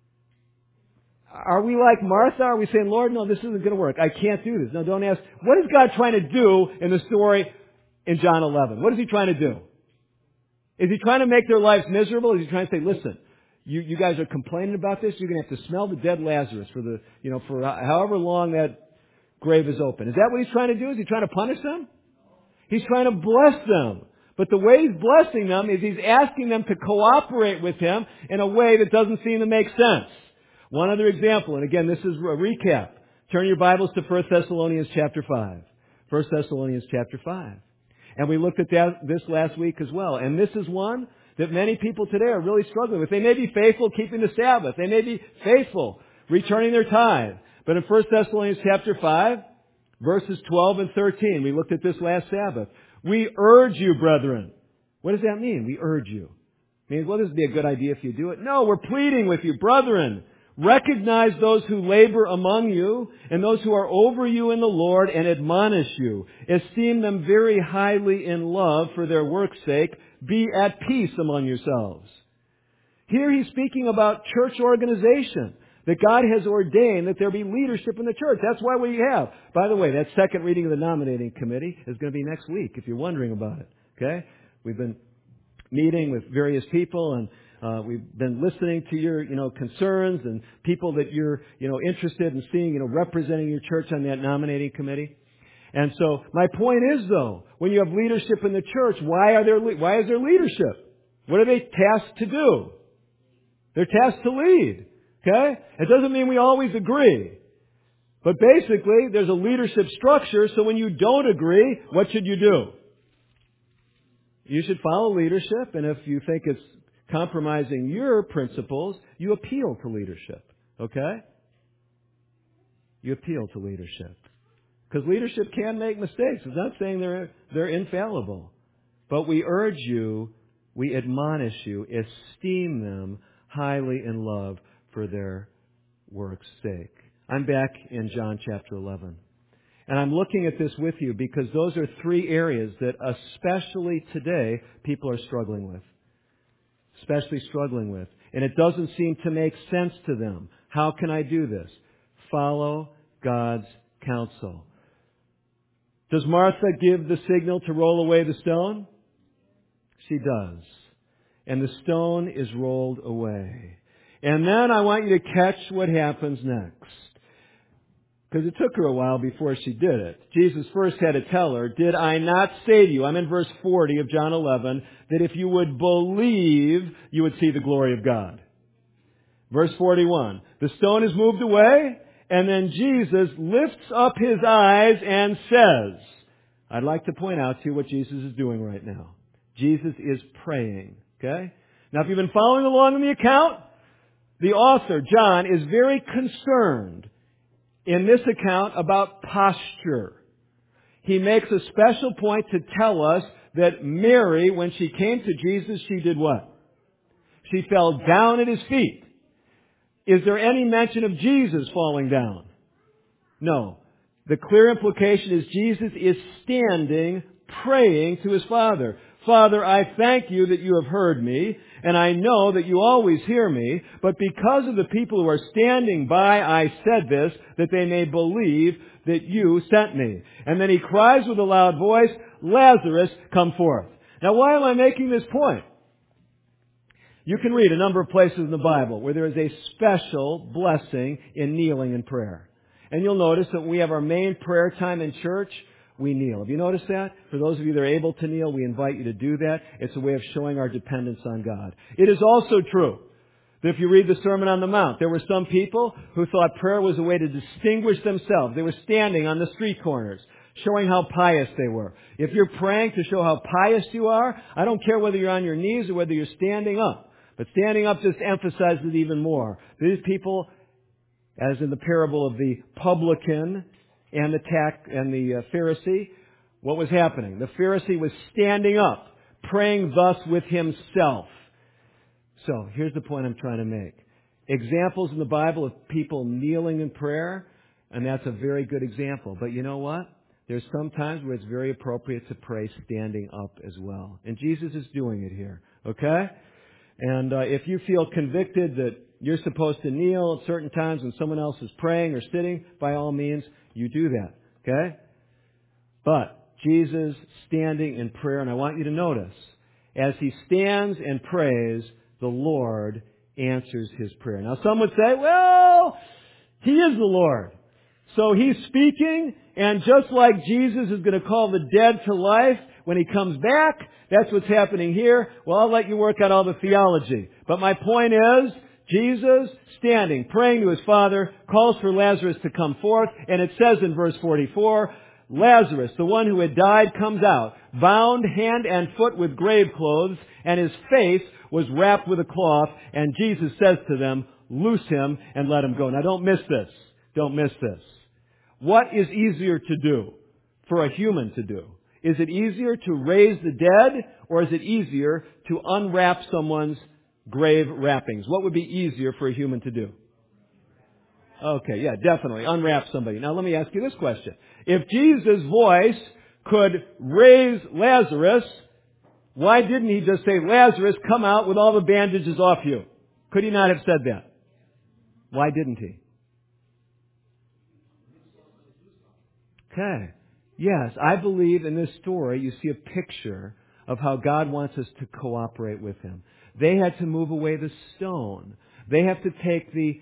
Are we like Martha? Are we saying, Lord, no, this isn't going to work. I can't do this. No, don't ask. What is God trying to do in the story in John eleven? What is He trying to do? Is he trying to make their lives miserable? Is he trying to say, listen, you, you guys are complaining about this, you're going to have to smell the dead Lazarus for the, you know, for however long that grave is open. Is that what he's trying to do? Is he trying to punish them? He's trying to bless them. But the way he's blessing them is he's asking them to cooperate with him in a way that doesn't seem to make sense. One other example, and again, this is a recap. Turn your Bibles to First Thessalonians chapter five. First Thessalonians chapter five. And we looked at that this last week as well. And this is one that many people today are really struggling with. They may be faithful keeping the Sabbath. They may be faithful returning their tithe. But in First Thessalonians chapter five, verses twelve and thirteen, we looked at this last Sabbath. We urge you, brethren. What does that mean? We urge you. It means, well, this would be a good idea if you do it. No, we're pleading with you, brethren. Recognize those who labor among you and those who are over you in the Lord and admonish you. Esteem them very highly in love for their work's sake. Be at peace among yourselves. Here he's speaking about church organization. That God has ordained that there be leadership in the church. That's why we have. By the way, that second reading of the nominating committee is going to be next week, if you're wondering about it. Okay? We've been meeting with various people, and uh, we've been listening to your, you know, concerns and people that you're, you know, interested in seeing, you know, representing your church on that nominating committee. And so, my point is, though, when you have leadership in the church, why are there, why is there leadership? What are they tasked to do? They're tasked to lead. Okay? It doesn't mean we always agree. But basically, there's a leadership structure, so when you don't agree, what should you do? You should follow leadership, and if you think it's compromising your principles, you appeal to leadership. Okay? You appeal to leadership. Because leadership can make mistakes. It's not saying they're, they're infallible. But we urge you, we admonish you, esteem them highly in love for their work's sake. I'm back in John chapter eleven. And I'm looking at this with you because those are three areas that especially today people are struggling with. Especially struggling with. And it doesn't seem to make sense to them. How can I do this? Follow God's counsel. Does Martha give the signal to roll away the stone? She does. And the stone is rolled away. And then I want you to catch what happens next. Because it took her a while before she did it. Jesus first had to tell her, did I not say to you, I'm in verse forty of John eleven, that if you would believe, you would see the glory of God. Verse forty-one, the stone is moved away, and then Jesus lifts up His eyes and says, I'd like to point out to you what Jesus is doing right now. Jesus is praying. Okay? Now if you've been following along in the account, the author, John, is very concerned in this account about posture. He makes a special point to tell us that Mary, when she came to Jesus, she did what? She fell down at His feet. Is there any mention of Jesus falling down? No. The clear implication is Jesus is standing, praying to His Father. Father, I thank you that you have heard me, and I know that you always hear me, but because of the people who are standing by, I said this, that they may believe that you sent me. And then He cries with a loud voice, Lazarus, come forth. Now, why am I making this point? You can read a number of places in the Bible where there is a special blessing in kneeling in prayer. And you'll notice that when we have our main prayer time in church, we kneel. Have you noticed that? For those of you that are able to kneel, we invite you to do that. It's a way of showing our dependence on God. It is also true that if you read the Sermon on the Mount, there were some people who thought prayer was a way to distinguish themselves. They were standing on the street corners, showing how pious they were. If you're praying to show how pious you are, I don't care whether you're on your knees or whether you're standing up. But standing up just emphasizes it even more. These people, as in the parable of the publican and the tax and the uh, Pharisee, what was happening? The Pharisee was standing up, praying thus with himself. So, here's the point I'm trying to make. Examples in the Bible of people kneeling in prayer, and that's a very good example. But you know what? There's some times where it's very appropriate to pray standing up as well. And Jesus is doing it here. Okay? And uh, if you feel convicted that you're supposed to kneel at certain times when someone else is praying or sitting, by all means, you do that. Okay? But Jesus standing in prayer, and I want you to notice, as he stands and prays, the Lord answers his prayer. Now some would say, well, he is the Lord. So he's speaking, and just like Jesus is going to call the dead to life when he comes back, that's what's happening here. Well, I'll let you work out all the theology. But my point is, Jesus, standing, praying to his Father, calls for Lazarus to come forth, and it says in verse forty-four, Lazarus, the one who had died, comes out, bound hand and foot with grave clothes, and his face was wrapped with a cloth, and Jesus says to them, loose him and let him go. Now don't miss this. Don't miss this. What is easier to do for a human to do? Is it easier to raise the dead, or is it easier to unwrap someone's grave wrappings? What would be easier for a human to do? Okay, yeah, definitely. Unwrap somebody. Now let me ask you this question. If Jesus' voice could raise Lazarus, why didn't he just say, Lazarus, come out with all the bandages off you? Could he not have said that? Why didn't he? Okay. Yes, I believe in this story you see a picture of how God wants us to cooperate with him. They had to move away the stone. They have to take the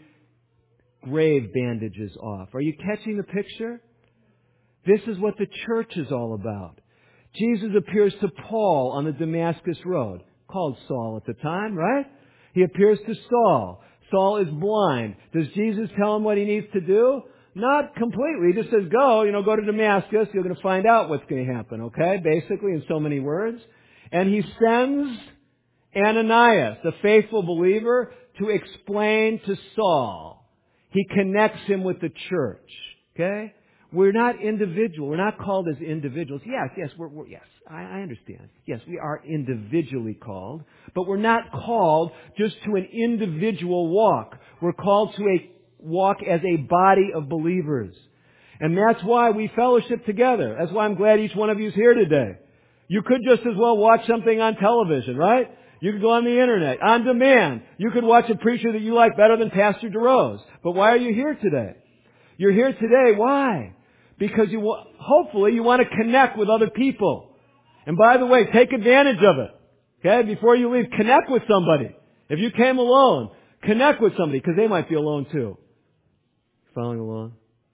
grave bandages off. Are you catching the picture? This is what the church is all about. Jesus appears to Paul on the Damascus Road, called Saul at the time, right? He appears to Saul. Saul is blind. Does Jesus tell him what he needs to do? Not completely. He just says, go, you know, go to Damascus. You're going to find out what's going to happen, okay? Basically, in so many words. And he sends Ananias, the faithful believer, to explain to Saul. He connects him with the church, okay? We're not individual. We're not called as individuals. Yes, yes, we're, we're yes, I, I understand. Yes, we are individually called, but we're not called just to an individual walk. We're called to a walk as a body of believers. And that's why we fellowship together. That's why I'm glad each one of you is here today. You could just as well watch something on television, right? You could go on the internet, on demand. You could watch a preacher that you like better than Pastor DeRose. But why are you here today? You're here today. Why? Because you wa- hopefully you want to connect with other people. And by the way, take advantage of it. Okay? Before you leave, connect with somebody. If you came alone, connect with somebody because they might be alone too. Following along?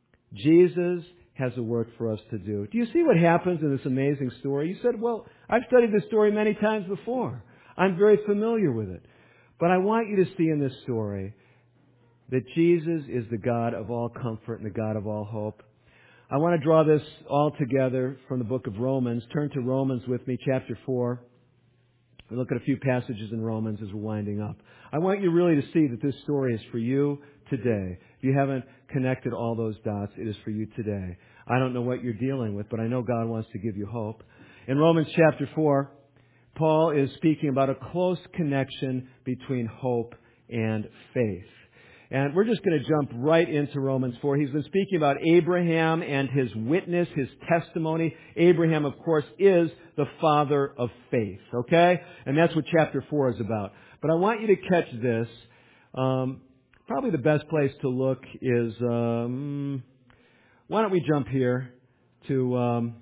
Jesus has a work for us to do. Do you see what happens in this amazing story? You said, well, I've studied this story many times before. I'm very familiar with it. But I want you to see in this story that Jesus is the God of all comfort and the God of all hope. I want to draw this all together from the book of Romans. Turn to Romans with me, chapter four. We look at a few passages in Romans as we're winding up. I want you really to see that this story is for you today. If you haven't connected all those dots, it is for you today. I don't know what you're dealing with, but I know God wants to give you hope. In Romans chapter four, Paul is speaking about a close connection between hope and faith. And we're just going to jump right into Romans four. He's been speaking about Abraham and his witness, his testimony. Abraham, of course, is the father of faith, okay? And that's what chapter four is about. But I want you to catch this. Um, probably the best place to look is, um, why don't we jump here to, um,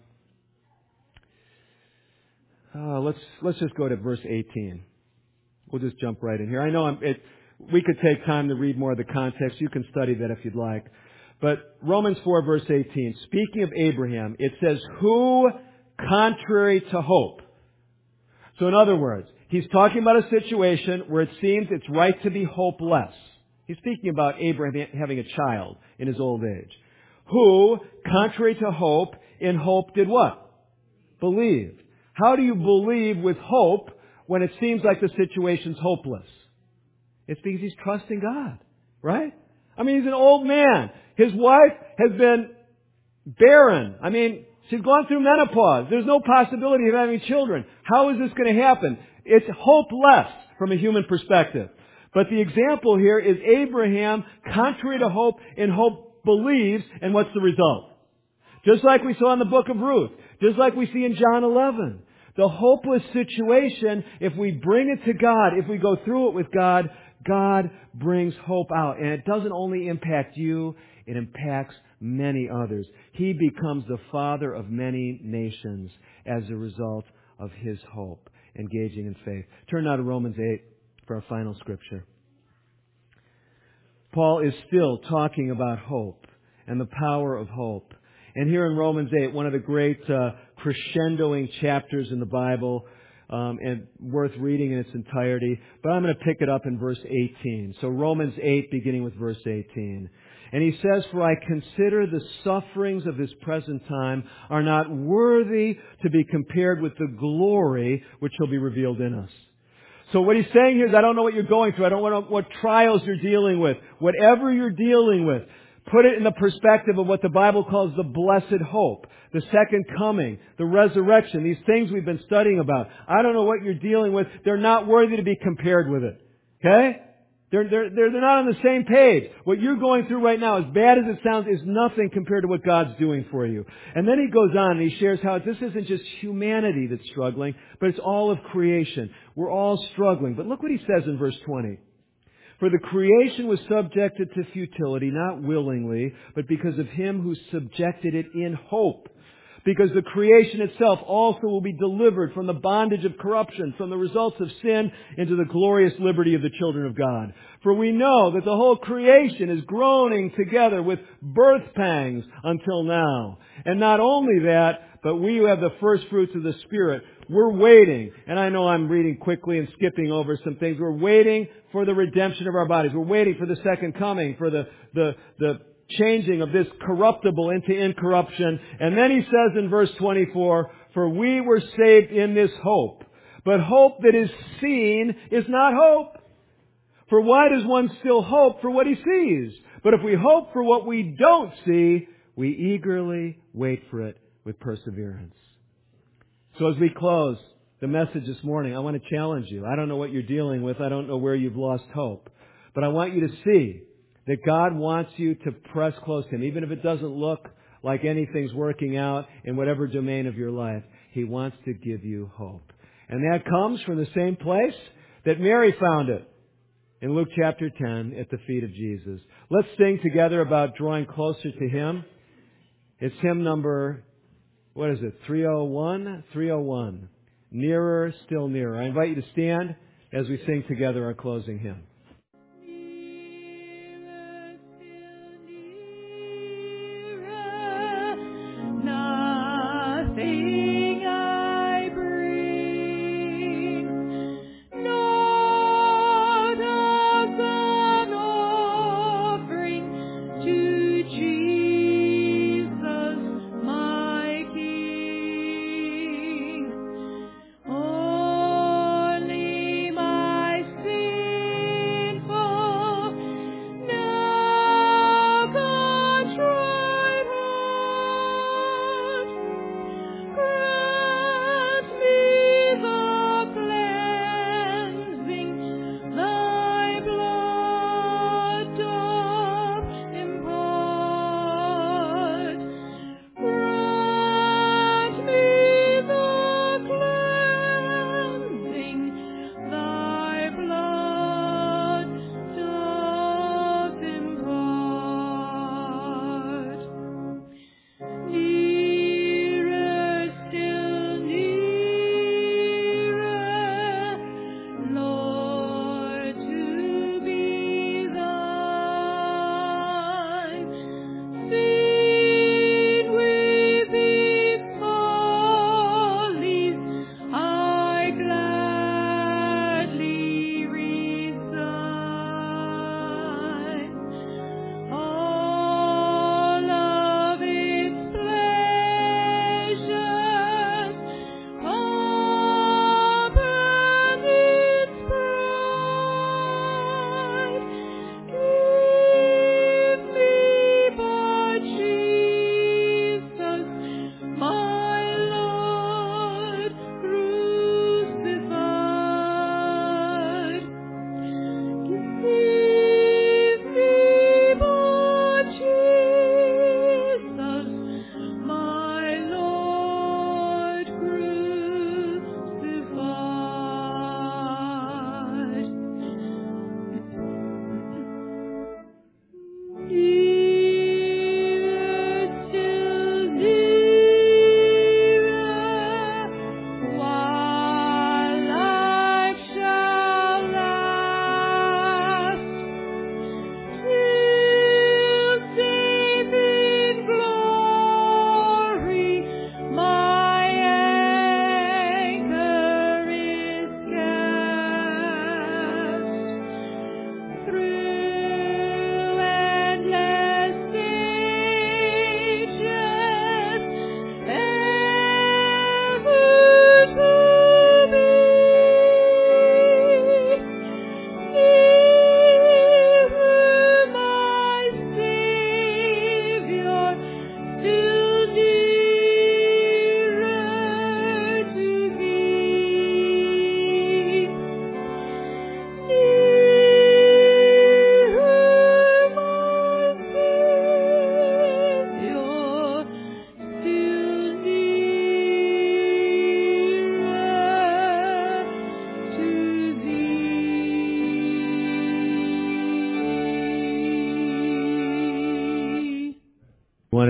uh, let's let's just go to verse eighteen. We'll just jump right in here. I know I'm, it, we could take time to read more of the context. You can study that if you'd like. But Romans four, verse eighteen, speaking of Abraham, it says, who, contrary to hope. So in other words, he's talking about a situation where it seems it's right to be hopeless. He's speaking about Abraham having a child in his old age. Who, contrary to hope, in hope did what? Believed. How do you believe with hope when it seems like the situation's hopeless? It's because he's trusting God, right? I mean, he's an old man. His wife has been barren. I mean, she's gone through menopause. There's no possibility of having children. How is this going to happen? It's hopeless from a human perspective. But the example here is Abraham, contrary to hope, in hope believes, and what's the result? Just like we saw in the book of Ruth, just like we see in John eleven. The hopeless situation, if we bring it to God, if we go through it with God, God brings hope out. And it doesn't only impact you, it impacts many others. He becomes the father of many nations as a result of his hope, engaging in faith. Turn now to Romans eight for our final scripture. Paul is still talking about hope and the power of hope. And here in Romans eight, one of the great uh, crescendoing chapters in the Bible, um, and worth reading in its entirety. But I'm going to pick it up in verse eighteen. So Romans eight, beginning with verse eighteen. And he says, "For I consider the sufferings of this present time are not worthy to be compared with the glory which shall be revealed in us." So what he's saying here is, I don't know what you're going through. I don't know what trials you're dealing with. Whatever you're dealing with, put it in the perspective of what the Bible calls the blessed hope, the second coming, the resurrection, these things we've been studying about. I don't know what you're dealing with. They're not worthy to be compared with it. Okay? They're, they're, they're, they're not on the same page. What you're going through right now, as bad as it sounds, is nothing compared to what God's doing for you. And then he goes on and he shares how this isn't just humanity that's struggling, but it's all of creation. We're all struggling. But look what he says in verse twenty. "For the creation was subjected to futility, not willingly, but because of him who subjected it in hope. Because the creation itself also will be delivered from the bondage of corruption, from the results of sin, into the glorious liberty of the children of God. For we know that the whole creation is groaning together with birth pangs until now. And not only that, but we who have the first fruits of the Spirit, we're waiting." And I know I'm reading quickly and skipping over some things. We're waiting for the redemption of our bodies. We're waiting for the second coming, for the, the, the changing of this corruptible into incorruption. And then he says in verse twenty-four, "For we were saved in this hope. But hope that is seen is not hope. For why does one still hope for what he sees? But if we hope for what we don't see, we eagerly wait for it with perseverance." So as we close the message this morning, I want to challenge you. I don't know what you're dealing with. I don't know where you've lost hope. But I want you to see that God wants you to press close to Him. Even if it doesn't look like anything's working out in whatever domain of your life, He wants to give you hope. And that comes from the same place that Mary found it, in Luke chapter ten, at the feet of Jesus. Let's sing together about drawing closer to Him. It's hymn number, what is it, three oh one? three oh one. Nearer, Still Nearer. I invite you to stand as we sing together our closing hymn. Only my sin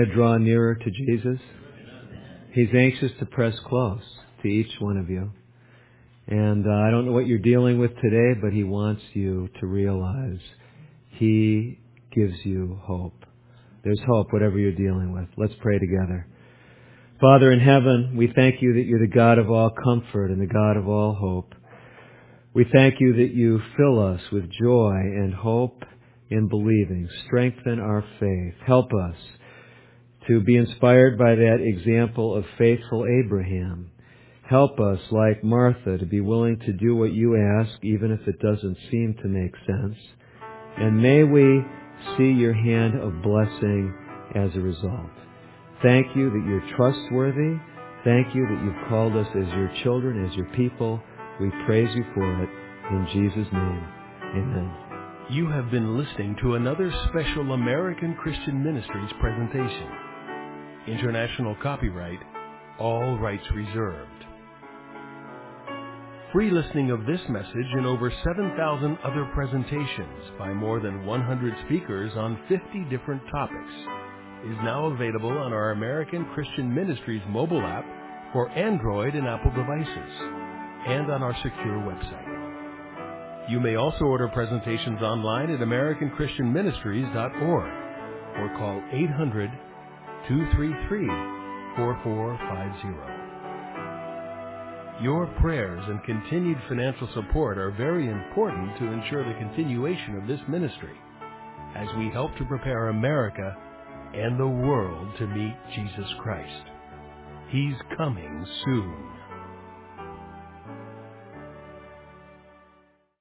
to draw nearer to Jesus? He's anxious to press close to each one of you. And uh, I don't know what you're dealing with today, but He wants you to realize He gives you hope. There's hope, whatever you're dealing with. Let's pray together. Father in heaven, we thank you that you're the God of all comfort and the God of all hope. We thank you that you fill us with joy and hope in believing. Strengthen our faith. Help us to be inspired by that example of faithful Abraham. Help us, like Martha, to be willing to do what you ask, even if it doesn't seem to make sense. And may we see your hand of blessing as a result. Thank you that you're trustworthy. Thank you that you've called us as your children, as your people. We praise you for it. In Jesus' name, amen. You have been listening to another special American Christian Ministries presentation. International copyright, all rights reserved. Free listening of this message and over seven thousand other presentations by more than one hundred speakers on fifty different topics is now available on our American Christian Ministries mobile app for Android and Apple devices and on our secure website. You may also order presentations online at american christian ministries dot org or call eight hundred, two three three, four four five zero. Your prayers and continued financial support are very important to ensure the continuation of this ministry as we help to prepare America and the world to meet Jesus Christ. He's coming soon.